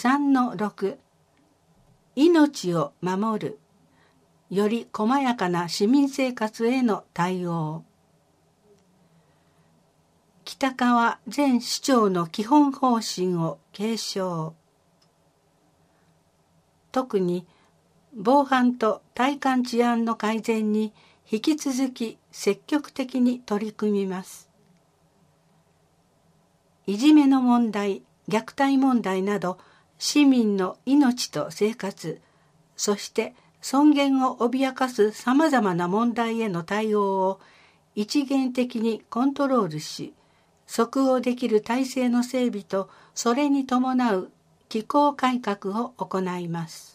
3-6 命を守る、より細やかな市民生活への対応。北川前市長の基本方針を継承。特に防犯と体感治安の改善に引き続き積極的に取り組みます。いじめの問題、虐待問題など市民の命と生活、そして尊厳を脅かすさまざまな問題への対応を一元的にコントロールし、即応できる体制の整備とそれに伴う機構改革を行います。